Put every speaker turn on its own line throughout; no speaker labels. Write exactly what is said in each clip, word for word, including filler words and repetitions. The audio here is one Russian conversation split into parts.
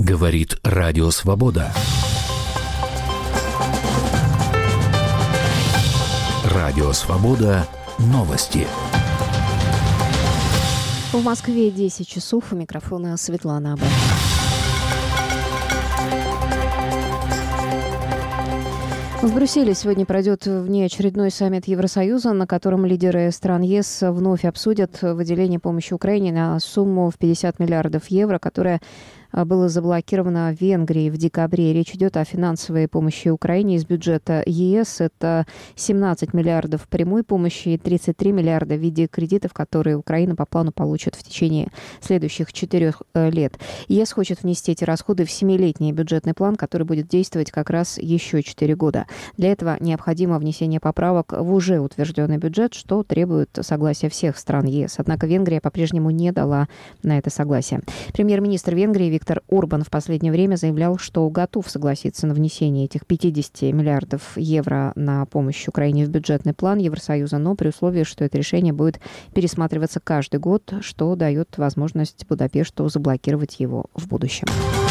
Говорит Радио Свобода. Радио Свобода. Новости.
В Москве десять часов. У микрофона Светлана Абай. В Брюсселе сегодня пройдет внеочередной саммит Евросоюза, на котором лидеры стран ЕС вновь обсудят выделение помощи Украине на сумму в пятьдесят миллиардов евро, которая было заблокировано в Венгрии в декабре. Речь идет о финансовой помощи Украине из бюджета ЕС. Это семнадцать миллиардов прямой помощи и тридцать три миллиарда в виде кредитов, которые Украина по плану получит в течение следующих четырех лет. ЕС хочет внести эти расходы в семилетний бюджетный план, который будет действовать как раз еще четыре года. Для этого необходимо внесение поправок в уже утвержденный бюджет, что требует согласия всех стран ЕС. Однако Венгрия по-прежнему не дала на это согласие. Премьер-министр Венгрии Виктор Орбан в последнее время заявлял, что готов согласиться на внесение этих пятьдесят миллиардов евро на помощь Украине в бюджетный план Евросоюза, но при условии, что это решение будет пересматриваться каждый год, что дает возможность Будапешту заблокировать его в будущем.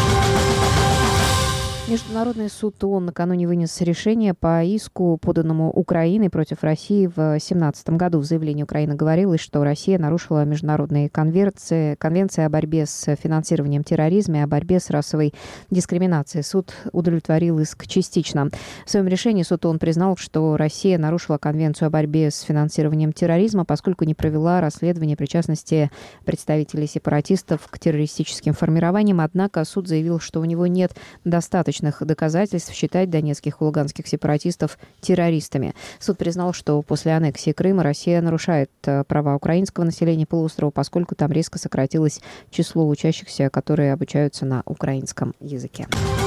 Международный суд ООН накануне вынес решение по иску, поданному Украиной против России в две тысячи семнадцатом году. В заявлении Украины говорилось, что Россия нарушила международные конвенции, конвенции о борьбе с финансированием терроризма и о борьбе с расовой дискриминацией. Суд удовлетворил иск частично. В своем решении суд ООН признал, что Россия нарушила конвенцию о борьбе с финансированием терроризма, поскольку не провела расследование причастности представителей сепаратистов к террористическим формированиям. Однако суд заявил, что у него нет достаточно доказательств считать донецких и луганских сепаратистов террористами. Суд признал, что после аннексии Крыма Россия нарушает права украинского населения полуострова, поскольку там резко сократилось число учащихся, которые обучаются на украинском языке.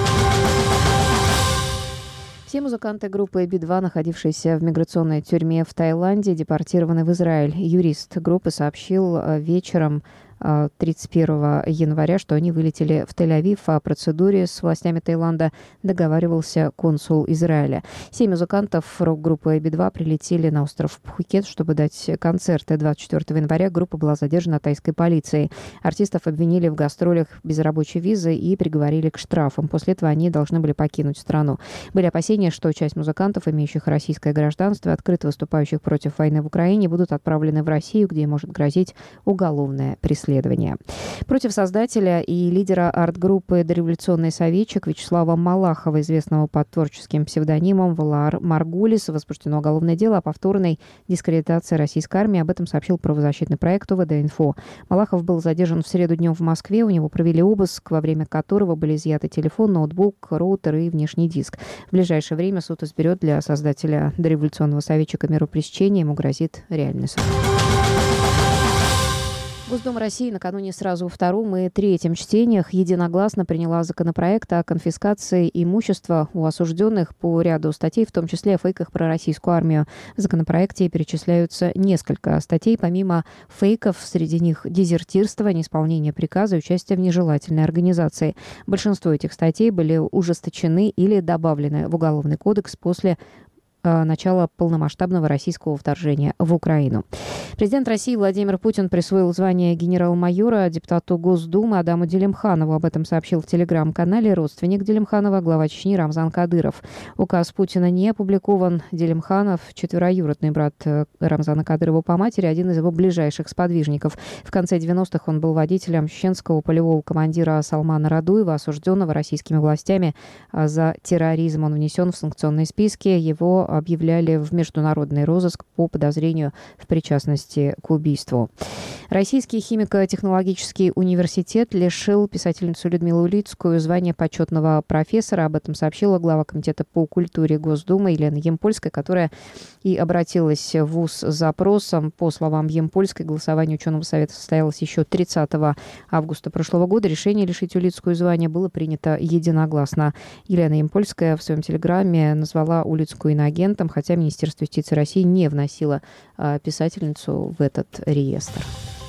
Все музыканты группы би два, находившиеся в миграционной тюрьме в Таиланде, депортированы в Израиль. Юрист группы сообщил вечером тридцать первого января, что они вылетели в Тель-Авив. О процедуре с властями Таиланда договаривался консул Израиля. Семь музыкантов рок-группы би два прилетели на остров Пхукет, чтобы дать концерты. двадцать четвёртого января группа была задержана тайской полицией. Артистов обвинили в гастролях без рабочей визы и приговорили к штрафам. После этого они должны были покинуть страну. Были опасения, что часть музыкантов, имеющих российское гражданство, открыто выступающих против войны в Украине, будут отправлены в Россию, где им может грозить уголовное преследование. Против создателя и лидера арт-группы «Дореволюционный советчик» Вячеслава Малахова, известного под творческим псевдонимом Валаар Маргулис, возбуждено уголовное дело о повторной дискредитации российской армии. Об этом сообщил правозащитный проект УВД-Инфо. Малахов был задержан в среду днем в Москве. У него провели обыск, во время которого были изъяты телефон, ноутбук, роутер и внешний диск. В ближайшее время суд изберет для создателя «Дореволюционного советчика» меру пресечения. Ему грозит реальный срок. Госдума России накануне сразу во втором и третьем чтениях единогласно приняла законопроект о конфискации имущества у осужденных по ряду статей, в том числе о фейках про российскую армию. В законопроекте перечисляются несколько статей. Помимо фейков, среди них дезертирство, неисполнение приказа и участие в нежелательной организации. Большинство этих статей были ужесточены или добавлены в Уголовный кодекс после начала полномасштабного российского вторжения в Украину. Президент России Владимир Путин присвоил звание генерал-майора депутату Госдумы Адаму Делимханову. Об этом сообщил в телеграм-канале родственник Делимханова, глава Чечни Рамзан Кадыров. Указ Путина не опубликован. Делимханов – четвероюродный брат Рамзана Кадырова по матери, один из его ближайших сподвижников. В конце девяностых он был водителем чеченского полевого командира Салмана Радуева, осужденного российскими властями за терроризм. Он внесен в санкционные списки. Его объявляли в международный розыск по подозрению в причастности к убийству. Российский химико-технологический университет лишил писательницу Людмилу Улицкую звания почетного профессора. Об этом сообщила глава комитета по культуре Госдумы Елена Ямпольская, которая и обратилась в ВУЗ с запросом. По словам Ямпольской, голосование ученого совета состоялось еще тридцатого августа прошлого года. Решение лишить Улицкую звания было принято единогласно. Елена Ямпольская в своем телеграме назвала Улицкую иноагентом, хотя Министерство юстиции России не вносило писательницу в этот реестр.